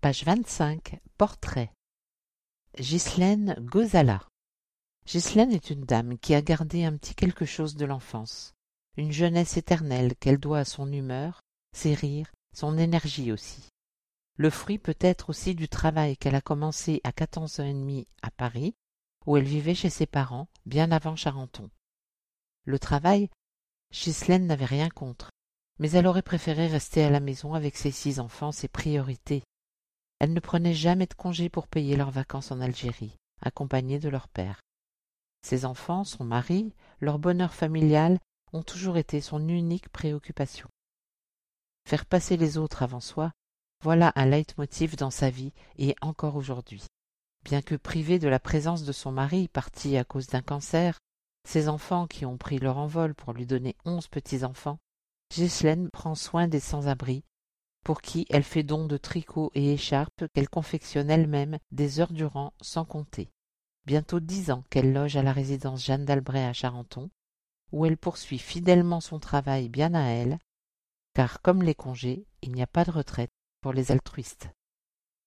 Page 25. Portrait. Ghislaine Gozala. Ghislaine est une dame qui a gardé un petit quelque chose de l'enfance, une jeunesse éternelle qu'elle doit à son humeur, ses rires, son énergie aussi. Le fruit peut-être aussi du travail qu'elle a commencé à 14 ans et demi à Paris, où elle vivait chez ses parents, bien avant Charenton. Le travail, Ghislaine n'avait rien contre, mais elle aurait préféré rester à la maison avec ses 6 enfants, ses priorités. Elle ne prenait jamais de congé pour payer leurs vacances en Algérie, accompagnée de leur père. Ses enfants, son mari, leur bonheur familial ont toujours été son unique préoccupation. Faire passer les autres avant soi, voilà un leitmotiv dans sa vie et encore aujourd'hui. Bien que privée de la présence de son mari, parti à cause d'un cancer, ses enfants qui ont pris leur envol pour lui donner 11 petits-enfants, Ghislaine prend soin des sans-abri, pour qui elle fait don de tricots et écharpes qu'elle confectionne elle-même des heures durant sans compter. Bientôt 10 ans qu'elle loge à la résidence Jeanne d'Albret à Charenton, où elle poursuit fidèlement son travail bien à elle, car comme les congés, il n'y a pas de retraite pour les altruistes.